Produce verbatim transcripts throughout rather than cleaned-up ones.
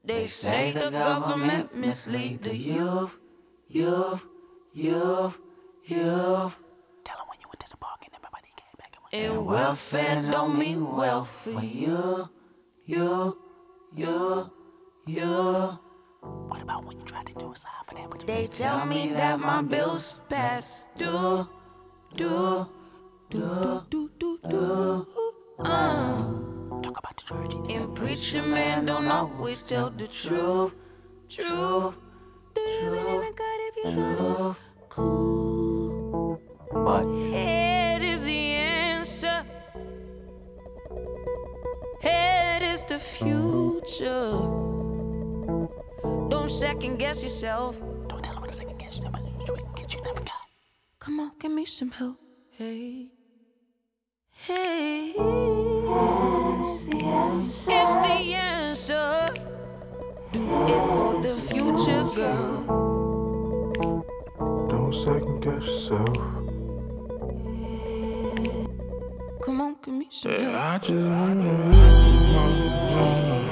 They say the government mislead the youth, youth, youth, youth. Tell them when you went to the park and everybody came back and went. And welfare don't mean wealth for you, you, you, you. What about when you tried to do a sign for that? But They tell me that my bills past due, do, do, do, do, do. Uh. Talk about the church. And preacher man don't always tell the truth, truth, truth, truth. Cool, but head is the answer. Head is the future. Don't second guess yourself. Don't tell them what to second guess yourself. You ain't get you never got. Come on, give me some help. Hey, hey. It's the answer. It's the answer. Do it for the future, girl. Don't second guess yourself. Come on, give me some Yeah, help. I just wanna live.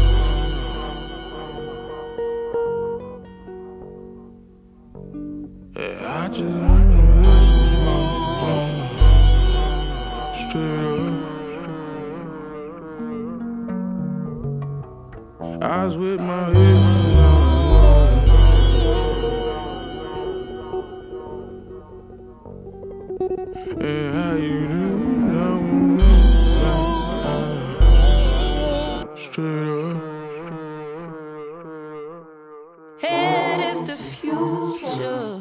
Yeah, I just wanna live. Straight up. I was with my head. Yeah, how you do? No, no, no. Straight up.